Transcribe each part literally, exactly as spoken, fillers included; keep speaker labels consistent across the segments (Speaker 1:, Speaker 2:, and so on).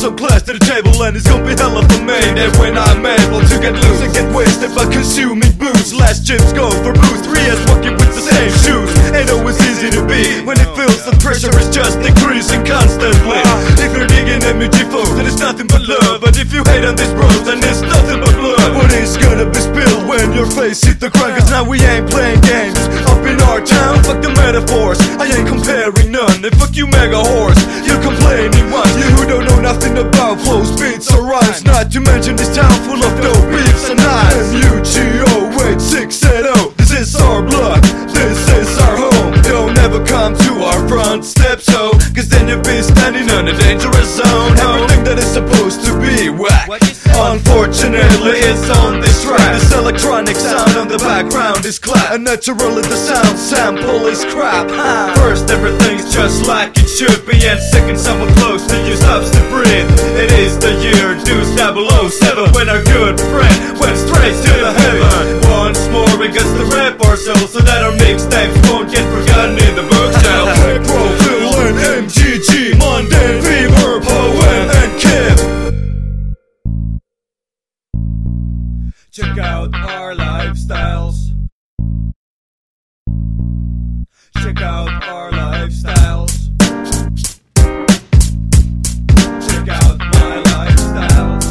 Speaker 1: some class to the table, and it's gonna be hell of a main. And when I'm able to get loose and get wasted by consuming booze, last chips go for booze, three S walking with the same shoes. Ain't always easy to be when it feels the pressure is just decreasing constantly. If you're digging M U G folks, then it's nothing but love. But if you hate on this bros, then it's nothing but blood. What is gonna be spilled when your face hit the ground? Cause now we ain't playing games up in our town. Fuck the metaphors, I ain't comparing none. And fuck you mega horse, you're complaining once. You who don't know nothing about flows, beats or rhymes. Not to mention this town full of dope beefs and knives. M U G oh eight six eight oh, this is our blood, this is our home. Don't ever come to our front steps, ho, cause then you'll be standing on a dangerous zone. Everything that is supposed to be whack, unfortunately it's on this track. This electronic sound on the background is clap, and naturally the sound sample is crap. First everything's just like it should be, and second someone close to you stops to breathe. It is the year double oh seven when our good friend went straight to the heaven. Once more we got to rap ourselves so that our mixtapes won't get forgotten in the bookshelf. Pro, Phil and M G G, Mundane, Fever, Poem and Kip. Check out our lifestyles. Check out our lifestyles. Check out my lifestyles.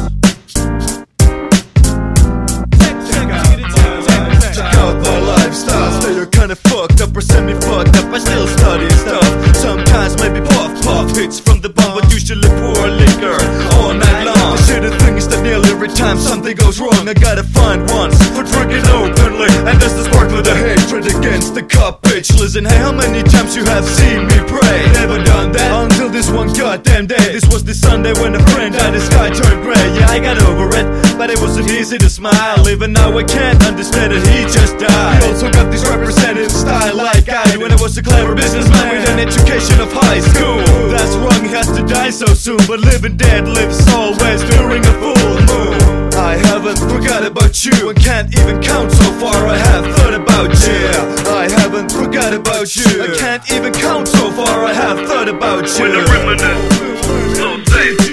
Speaker 1: Check, check out my lifestyles. Check out my lifestyles. They are kinda fucked up or semi-fucked up. I still study stuff. Sometimes maybe puff puff hits from the bomb, but usually pour liquor all night long. The shitty thing is that nearly every time something goes wrong, I gotta find once for drinking openly, and that's the spark with the hatred against the cup, bitch. Listen, hey, how many times you have seen me pray? Never done that until this one goddamn day. This was the Sunday when a friend died, the sky turned gray. Yeah, I got over it, but it wasn't easy to smile. Even now I can't understand it, he just died. He also got this representative style like I do, when I was a clever businessman with an education of high school. That's wrong, he has to die so soon, but living dead lives always during a full moon. I haven't forgot about you, and can't even count so far I have thought about you. Yeah, I haven't forgot about you, I can't even count so far I have thought about you. When the reminisce, so